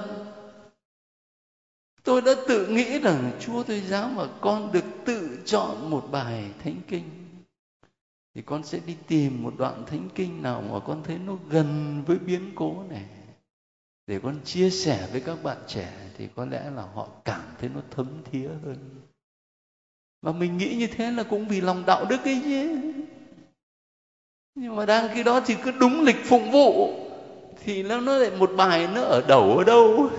Tôi đã tự nghĩ rằng Chúa tôi giáo mà con được tự chọn một bài thánh kinh, thì con sẽ đi tìm một đoạn thánh kinh nào mà con thấy nó gần với biến cố này, để con chia sẻ với các bạn trẻ, thì có lẽ là họ cảm thấy nó thấm thía hơn. Và mình nghĩ như thế là cũng vì lòng đạo đức ấy chứ. Nhưng mà đang khi đó thì cứ đúng lịch phụng vụ, thì nó lại một bài nó ở đầu ở đâu.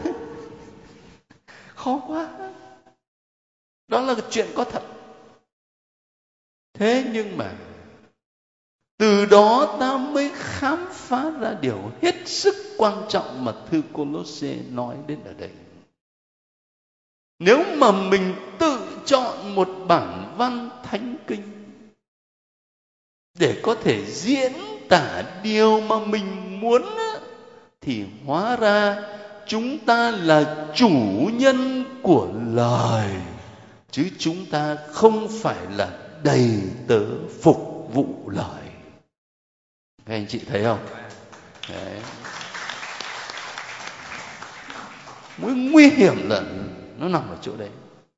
Khó quá. Đó là chuyện có thật. Thế nhưng mà từ đó ta mới khám phá ra điều hết sức quan trọng mà thư Cô-lô-xê nói đến ở đây. Nếu mà mình tự chọn một bản văn thánh kinh để có thể diễn tả điều mà mình muốn, thì hóa ra chúng ta là chủ nhân của lời, chứ chúng ta không phải là đầy tớ phục vụ lời. Các anh chị thấy không? Đấy. Mối nguy hiểm là nó nằm ở chỗ đấy.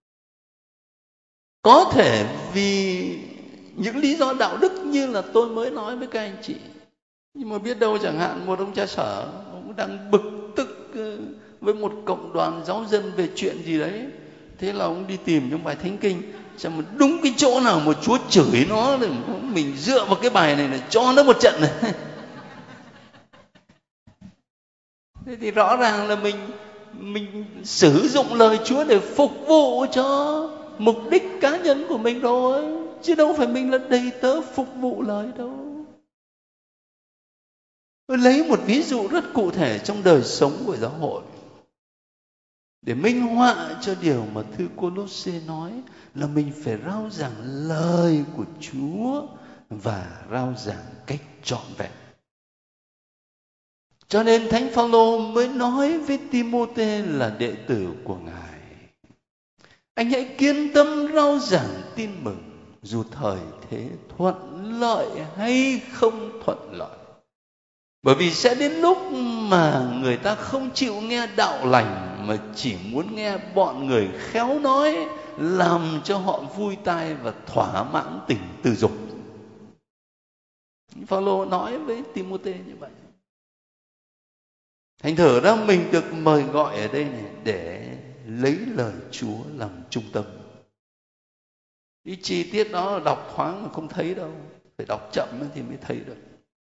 Có thể vì những lý do đạo đức như là tôi mới nói với các anh chị, nhưng mà biết đâu chẳng hạn một ông cha sở, ông đang bực tức với một cộng đoàn giáo dân về chuyện gì đấy, thế là ông đi tìm trong bài thánh kinh, xem mà đúng cái chỗ nào một Chúa chửi nó thì mình dựa vào cái bài này là cho nó một trận này. Thế thì rõ ràng là mình sử dụng lời Chúa để phục vụ cho mục đích cá nhân của mình rồi, chứ đâu phải mình là đầy tớ phục vụ lời đâu. Tôi lấy một ví dụ rất cụ thể trong đời sống của giáo hội để minh họa cho điều mà thư Cô-lô-xê nói là mình phải rao giảng lời của Chúa và rao giảng cách trọn vẹn. Cho nên Thánh Phao-lô mới nói với Ti-mô-thê là đệ tử của Ngài: anh hãy kiên tâm rao giảng tin mừng, dù thời thế thuận lợi hay không thuận lợi. Bởi vì sẽ đến lúc mà người ta không chịu nghe đạo lành, mà chỉ muốn nghe bọn người khéo nói, làm cho họ vui tai và thỏa mãn tình tư dục. Phao-lô nói với Ti-mô-thê như vậy. Thành thử ra mình được mời gọi ở đây này để lấy lời Chúa làm trung tâm. Cái chi tiết đó đọc thoáng mà không thấy đâu, phải đọc chậm thì mới thấy được.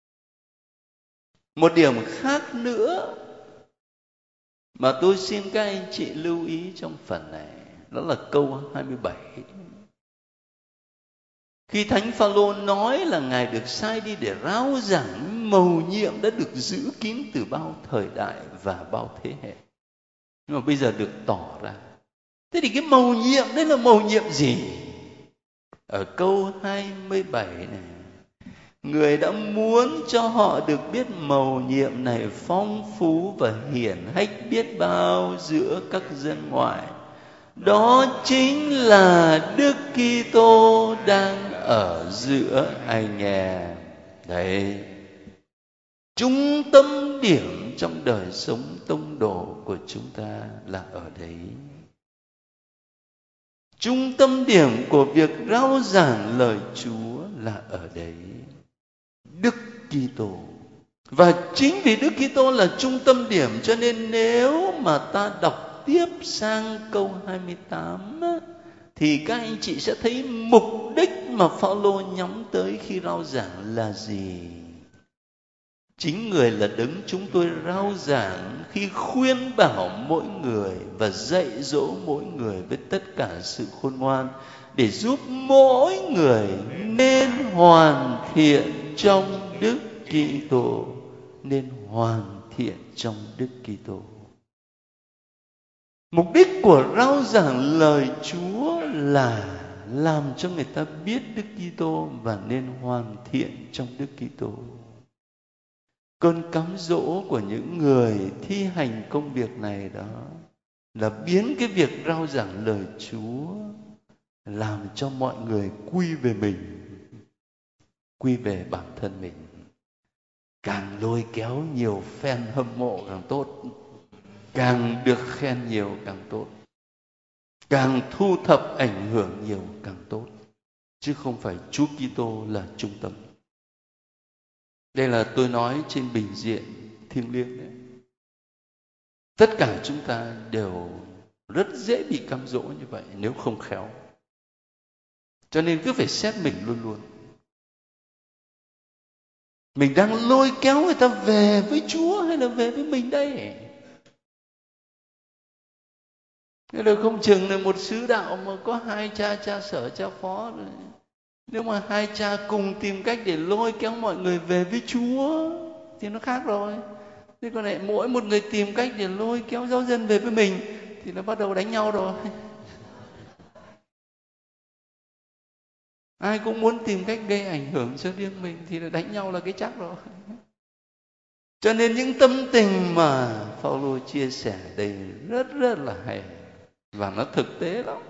Một điểm khác nữa mà tôi xin các anh chị lưu ý trong phần này, đó là câu 27. Khi Thánh Phao-lô nói là Ngài được sai đi để rao giảng mầu nhiệm đã được giữ kín từ bao thời đại và bao thế hệ, nhưng mà bây giờ được tỏ ra. Thế thì cái mầu nhiệm đấy là mầu nhiệm gì? Ở câu 27 này, Người đã muốn cho họ được biết mầu nhiệm này phong phú và hiển hách biết bao giữa các dân ngoại. Đó chính là Đức Kitô đang ở giữa anh em. Đấy, trung tâm điểm trong đời sống tông đồ của chúng ta là ở đấy. Trung tâm điểm của việc rao giảng lời Chúa là ở đấy, Đức Kitô. Và chính vì Đức Kitô là trung tâm điểm, cho nên nếu mà ta đọc tiếp sang câu 28 thì các anh chị sẽ thấy mục đích mà Phao-lô nhắm tới khi rao giảng là gì. Chính Người là đấng chúng tôi rao giảng khi khuyên bảo mỗi người và dạy dỗ mỗi người với tất cả sự khôn ngoan, để giúp mỗi người nên hoàn thiện trong Đức Kitô, nên hoàn thiện trong Đức Kitô. Mục đích của rao giảng lời Chúa là làm cho người ta biết Đức Kitô và nên hoàn thiện trong Đức Kitô. Cơn cám dỗ của những người thi hành công việc này đó là biến cái việc rao giảng lời Chúa làm cho mọi người quy về mình, quy về bản thân mình. Càng lôi kéo nhiều fan hâm mộ càng tốt, càng được khen nhiều càng tốt, càng thu thập ảnh hưởng nhiều càng tốt, chứ không phải Chúa Kitô là trung tâm. Đây là tôi nói trên bình diện thiêng liêng đấy. Tất cả chúng ta đều rất dễ bị cám dỗ như vậy nếu không khéo. Cho nên cứ phải xét mình luôn luôn. Mình đang lôi kéo người ta về với Chúa hay là về với mình đây? Thế là không chừng là một xứ đạo mà có hai cha, cha sở, cha phó rồi. Nếu mà hai cha cùng tìm cách để lôi kéo mọi người về với Chúa thì nó khác rồi. Thế còn lại mỗi một người tìm cách để lôi kéo giáo dân về với mình thì nó bắt đầu đánh nhau rồi. Ai cũng muốn tìm cách gây ảnh hưởng cho riêng mình thì là đánh nhau là cái chắc rồi. Cho nên những tâm tình mà Phaolô chia sẻ đây rất là hay và nó thực tế lắm.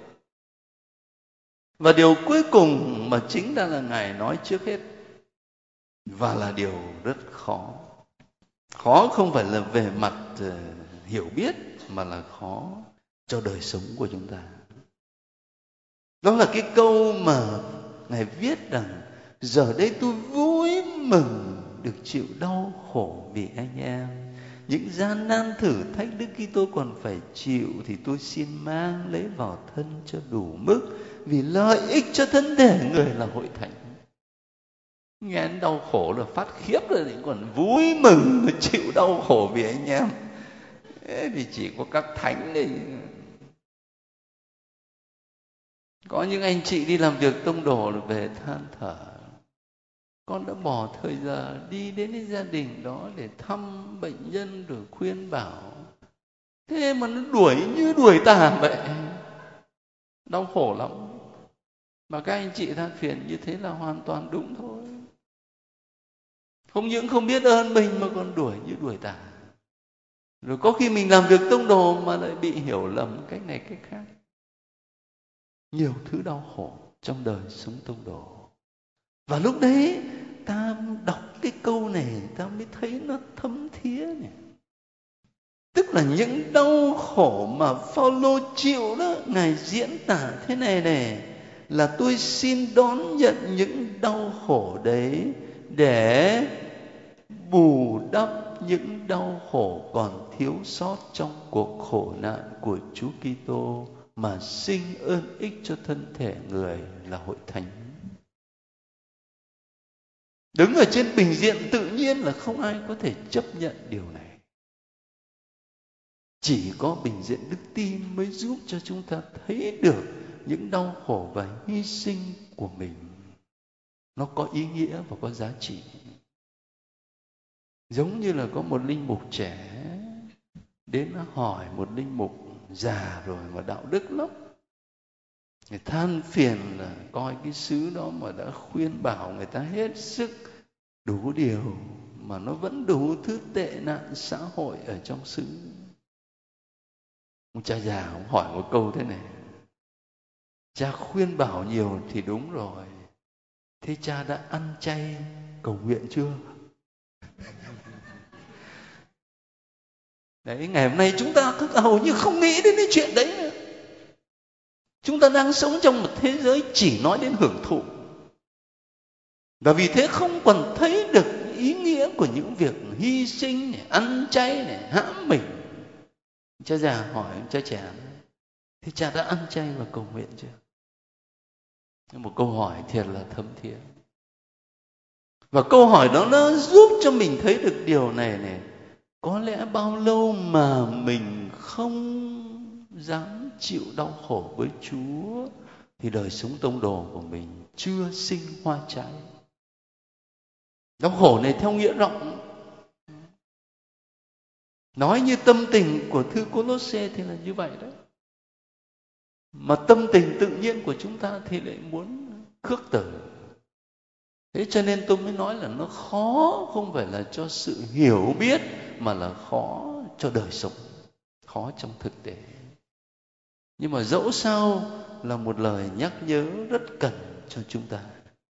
Và điều cuối cùng mà chính ra là Ngài nói trước hết, và là điều rất khó. Khó không phải là về mặt hiểu biết, mà là khó cho đời sống của chúng ta. Đó là cái câu mà Ngài viết rằng: giờ đây tôi vui mừng được chịu đau khổ vì anh em. Những gian nan thử thách Đức Kitô còn phải chịu thì tôi xin mang lấy vào thân cho đủ mức, vì lợi ích cho thân thể người là hội thánh. Nghe đau khổ là phát khiếp rồi, thì còn vui mừng chịu đau khổ vì anh em. Thế thì chỉ có các thánh đây. Có những anh chị đi làm việc tông đồ rồi về than thở: con đã bỏ thời giờ đi đến cái gia đình đó để thăm bệnh nhân rồi khuyên bảo, thế mà nó đuổi như đuổi tà vậy, đau khổ lắm. Mà các anh chị than phiền như thế là hoàn toàn đúng thôi. Không những không biết ơn mình mà còn đuổi như đuổi tà. Rồi có khi mình làm việc tông đồ mà lại bị hiểu lầm cách này cách khác. Nhiều thứ đau khổ trong đời sống tông đồ. Và lúc đấy ta đọc cái câu này ta mới thấy nó thấm thía này. Tức là những đau khổ mà Phaolô chịu đó, Ngài diễn tả thế này này, là tôi xin đón nhận những đau khổ đấy để bù đắp những đau khổ còn thiếu sót trong cuộc khổ nạn của Chúa Kitô, mà sinh ơn ích cho thân thể người là hội thánh. Đứng ở trên bình diện tự nhiên là không ai có thể chấp nhận điều này. Chỉ có bình diện đức tin mới giúp cho chúng ta thấy được những đau khổ và hy sinh của mình nó có ý nghĩa và có giá trị. Giống như là có một linh mục trẻ đến hỏi một linh mục già rồi mà đạo đức lắm, người than phiền là coi cái xứ đó mà đã khuyên bảo người ta hết sức đủ điều mà nó vẫn đủ thứ tệ nạn xã hội ở trong xứ. Ông cha già ông hỏi một câu thế này: cha khuyên bảo nhiều thì đúng rồi, thế cha đã ăn chay cầu nguyện chưa? Đấy, ngày hôm nay chúng ta hầu như không nghĩ đến cái chuyện đấy nữa. Chúng ta đang sống trong một thế giới chỉ nói đến hưởng thụ. Và vì thế không còn thấy được ý nghĩa của những việc hy sinh này, ăn chay này, hãm mình. Cha già hỏi cha trẻ: thế cha đã ăn chay và cầu nguyện chưa? Một câu hỏi thiệt là thấm thía. Và câu hỏi đó nó giúp cho mình thấy được điều này này. Có lẽ bao lâu mà mình không dám chịu đau khổ với Chúa thì đời sống tông đồ của mình chưa sinh hoa trái. Đau khổ này theo nghĩa rộng. Nói như tâm tình của thư Cô-lô-sê thì là như vậy đấy. Mà tâm tình tự nhiên của chúng ta thì lại muốn khước từ. Thế cho nên tôi mới nói là nó khó, không phải là cho sự hiểu biết, mà là khó cho đời sống, khó trong thực tế. Nhưng mà dẫu sao là một lời nhắc nhớ rất cần cho chúng ta.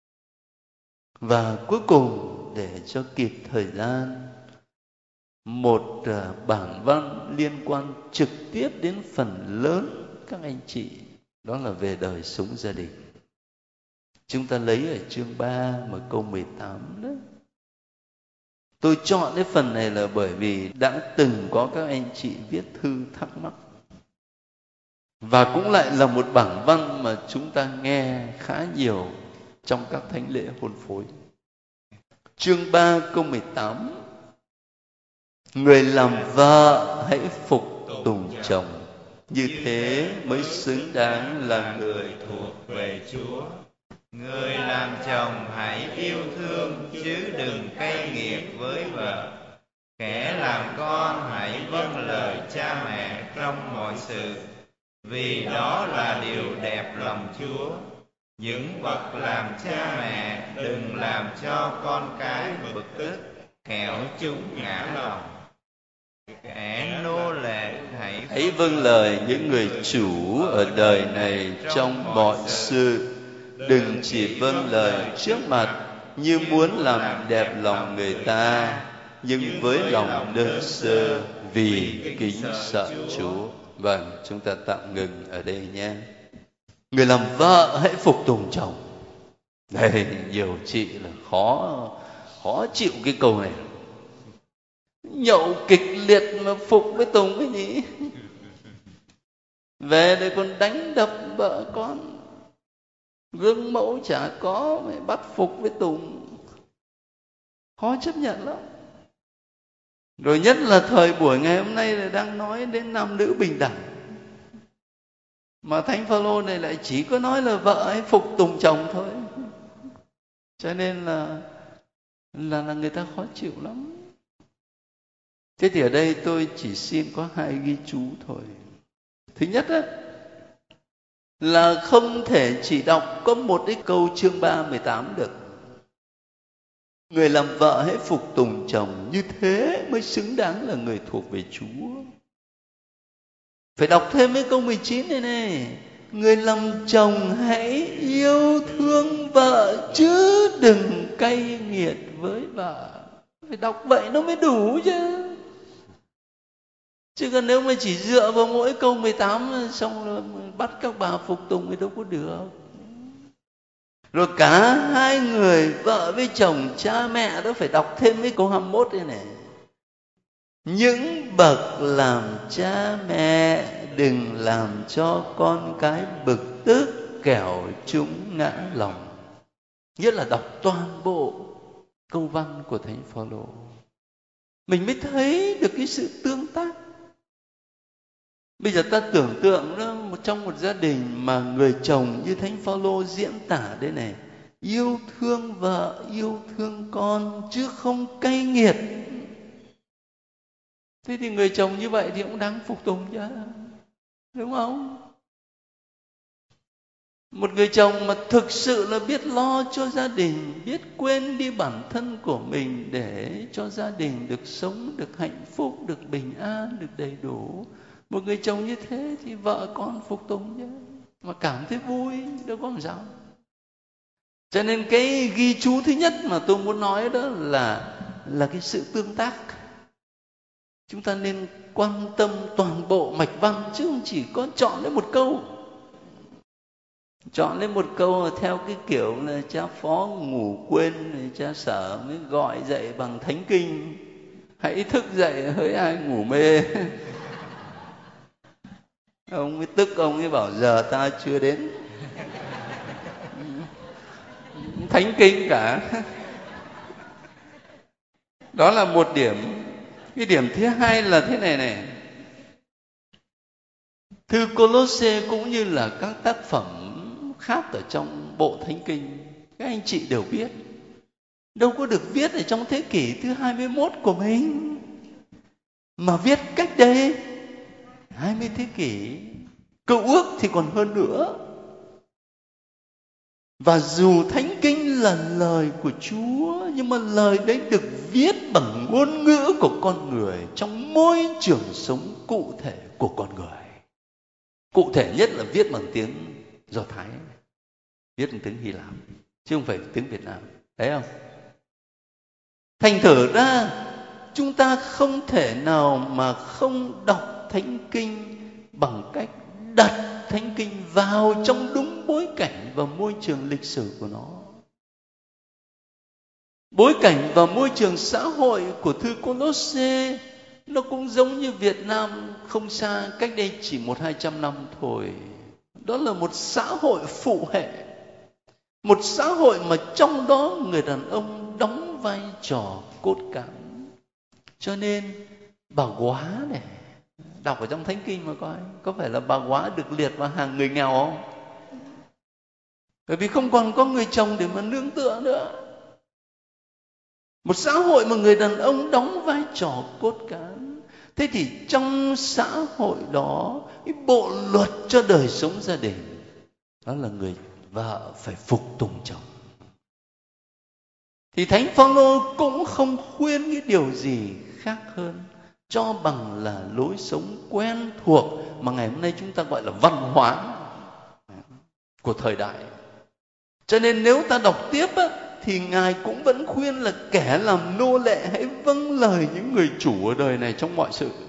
Và cuối cùng, để cho kịp thời gian, một bản văn liên quan trực tiếp đến phần lớn các anh chị, đó là về đời sống gia đình. Chúng ta lấy ở chương 3 mà câu 18 đó. Tôi chọn cái phần này là bởi vì đã từng có các anh chị viết thư thắc mắc. Và cũng lại là một bản văn mà chúng ta nghe khá nhiều trong các thánh lễ hôn phối. Chương 3 câu 18: người làm vợ hãy phục tùng chồng, như thế mới xứng đáng là người thuộc về Chúa. Người làm chồng hãy yêu thương chứ đừng cay nghiệt với vợ. Kẻ làm con hãy vâng lời cha mẹ trong mọi sự, vì đó là điều đẹp lòng Chúa. Những bậc làm cha mẹ đừng làm cho con cái bực tức, kẻo chúng ngã lòng. Kẻ nô lệ hãy vâng lời những người chủ ở đời này trong mọi sự, đừng chỉ vâng lời trước mặt như muốn làm đẹp lòng người ta, nhưng với lòng đơn sơ vì kính sợ Chúa. Vâng, chúng ta tạm ngừng ở đây nhé. Người làm vợ hãy phục tùng chồng. Đây, nhiều chị là khó chịu cái câu này. Nhậu kịch liệt mà phục với tùng cái gì? Về đây còn đánh đập vợ con, gương mẫu chả có, mày bắt phục với tùng, khó chấp nhận lắm. Rồi nhất là thời buổi ngày hôm nay là đang nói đến nam nữ bình đẳng, mà Thánh Phaolô này lại chỉ có nói là vợ ấy phục tùng chồng thôi, cho nên là người ta khó chịu lắm. Thế thì ở đây tôi chỉ xin có 2 ghi chú thôi. Thứ nhất á, là không thể chỉ đọc có một cái câu chương 3:18 được. Người làm vợ hãy phục tùng chồng, như thế mới xứng đáng là người thuộc về Chúa. Phải đọc thêm cái câu 19 này này. Người làm chồng hãy yêu thương vợ chứ đừng cay nghiệt với vợ. Phải đọc vậy nó mới đủ chứ. Chứ còn nếu mà chỉ dựa vào mỗi câu 18 xong rồi bắt các bà phục tùng thì đâu có được. Rồi cả hai người, vợ với chồng, cha mẹ đó phải đọc thêm cái câu 21 đây này. Những bậc làm cha mẹ đừng làm cho con cái bực tức, kẻo chúng ngã lòng. Nghĩa là đọc toàn bộ câu văn của Thánh Phaolô, mình mới thấy được cái sự tương tác. Bây giờ ta tưởng tượng đó, trong một gia đình mà người chồng như Thánh Phaolô diễn tả đây này, yêu thương vợ, yêu thương con chứ không cay nghiệt. Thế thì người chồng như vậy thì cũng đáng phục tùng chứ, đúng không? Một người chồng mà thực sự là biết lo cho gia đình, biết quên đi bản thân của mình để cho gia đình được sống, được hạnh phúc, được bình an, được đầy đủ. Một người chồng như thế thì vợ con phục tùng chứ, mà cảm thấy vui, đâu có làm sao. Cho nên cái ghi chú thứ nhất mà tôi muốn nói đó là cái sự tương tác. Chúng ta nên quan tâm toàn bộ mạch văn, chứ không chỉ có chọn lấy một câu. Chọn lấy một câu theo cái kiểu là cha phó ngủ quên, cha sở mới gọi dậy bằng thánh kinh. Hãy thức dậy hỡi ai ngủ mê. Ông ấy tức, ông ấy bảo giờ ta chưa đến thánh kinh cả. Đó là một điểm. Cái điểm thứ hai là thế này này. Thư Cô-lô-sê cũng như là các tác phẩm khác ở trong bộ thánh kinh, các anh chị đều biết. Đâu có được viết ở trong thế kỷ thứ 21 của mình, mà viết cách đây 20 thế kỷ. Cựu ước thì còn hơn nữa. Và dù thánh kinh là lời của Chúa, nhưng mà lời đấy được viết bằng ngôn ngữ của con người, trong môi trường sống cụ thể của con người. Cụ thể nhất là viết bằng tiếng Do Thái, viết bằng tiếng Hy Lạp, chứ không phải tiếng Việt Nam. Thấy không? Thành thử ra chúng ta không thể nào mà không đọc thánh kinh bằng cách đặt thánh kinh vào trong đúng bối cảnh và môi trường lịch sử của nó. Bối cảnh và môi trường xã hội của thư Cô-lô-sê nó cũng giống như Việt Nam không xa, cách đây chỉ 100-200 năm thôi. Đó là một xã hội phụ hệ, một xã hội mà trong đó người đàn ông đóng vai trò cốt cán. Cho nên bà góa này, đọc ở trong thánh kinh mà coi, có phải là bà góa được liệt vào hàng người nghèo không? Bởi vì không còn có người chồng để mà nương tựa nữa. Một xã hội mà người đàn ông đóng vai trò cốt cán. Thế thì trong xã hội đó, cái bộ luật cho đời sống gia đình đó là người vợ phải phục tùng chồng. Thì Thánh Phaolô cũng không khuyên cái điều gì khác hơn, cho bằng là lối sống quen thuộc mà ngày hôm nay chúng ta gọi là văn hóa của thời đại. Cho nên nếu ta đọc tiếp á, thì Ngài cũng vẫn khuyên là kẻ làm nô lệ hãy vâng lời những người chủ ở đời này trong mọi sự.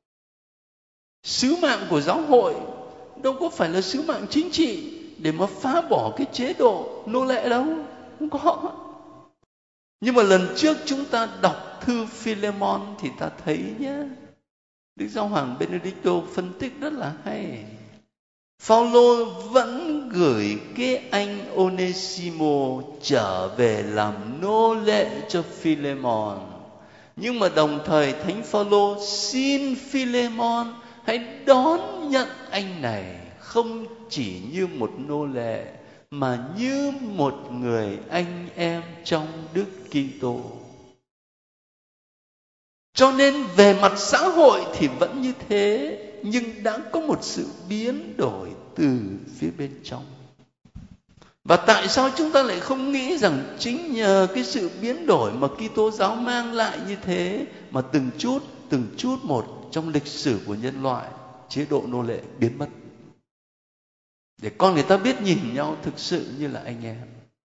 Sứ mạng của giáo hội đâu có phải là sứ mạng chính trị để mà phá bỏ cái chế độ nô lệ đâu, không có. Nhưng mà lần trước chúng ta đọc thư Philemon thì ta thấy nhé, Đức Giáo hoàng Benedicto phân tích rất là hay. Phaolô vẫn gửi cái anh Onesimo trở về làm nô lệ cho Philemon. Nhưng mà đồng thời Thánh Phaolô xin Philemon hãy đón nhận anh này không chỉ như một nô lệ mà như một người anh em trong Đức Kitô. Cho nên về mặt xã hội thì vẫn như thế, nhưng đã có một sự biến đổi từ phía bên trong. Và tại sao chúng ta lại không nghĩ rằng chính nhờ cái sự biến đổi mà Kitô giáo mang lại như thế mà từng chút một trong lịch sử của nhân loại, chế độ nô lệ biến mất, để con người ta biết nhìn nhau thực sự như là anh em.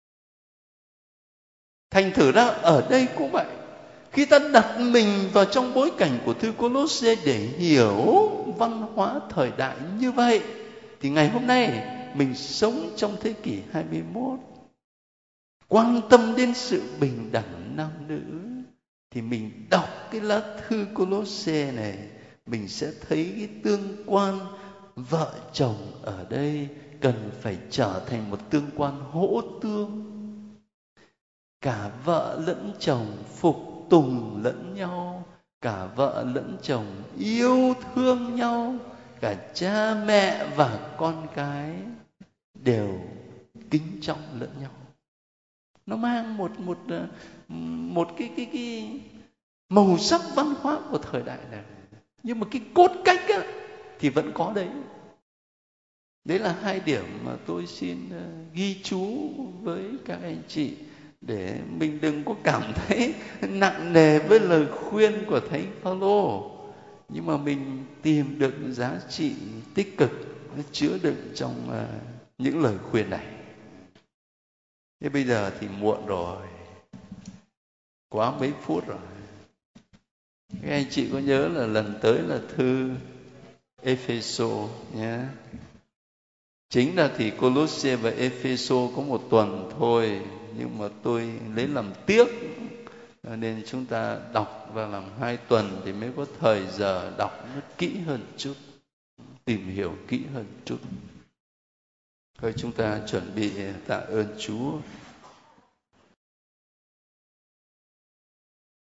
Thành thử ra ở đây cũng vậy. Khi ta đặt mình vào trong bối cảnh của thư Cô-lô-xê để hiểu văn hóa thời đại như vậy, thì ngày hôm nay mình sống trong thế kỷ 21, quan tâm đến sự bình đẳng nam nữ, thì mình đọc cái lá thư Cô-lô-xê này, mình sẽ thấy cái tương quan vợ chồng ở đây cần phải trở thành một tương quan hỗ tương. Cả vợ lẫn chồng phục tùng lẫn nhau, cả vợ lẫn chồng yêu thương nhau, cả cha mẹ và con cái đều kính trọng lẫn nhau. Nó mang một cái màu sắc văn hóa của thời đại này, nhưng mà cái cốt cách á, thì vẫn có đấy. Đấy là hai điểm mà tôi xin ghi chú với các anh chị, để mình đừng có cảm thấy nặng nề với lời khuyên của Thánh Phaolô, nhưng mà mình tìm được giá trị tích cực nó chứa đựng trong những lời khuyên này. Thế bây giờ thì muộn rồi, quá mấy phút rồi. Các anh chị có nhớ là lần tới là thư Ê-phê-sô nhé. Chính là thì Cô-lô-xê và Ê-phê-sô có một tuần thôi, nhưng mà tôi lấy làm tiếc, nên chúng ta đọc và làm 2 tuần thì mới có thời giờ đọc nó kỹ hơn chút, tìm hiểu kỹ hơn chút. Thôi chúng ta chuẩn bị tạ ơn Chúa.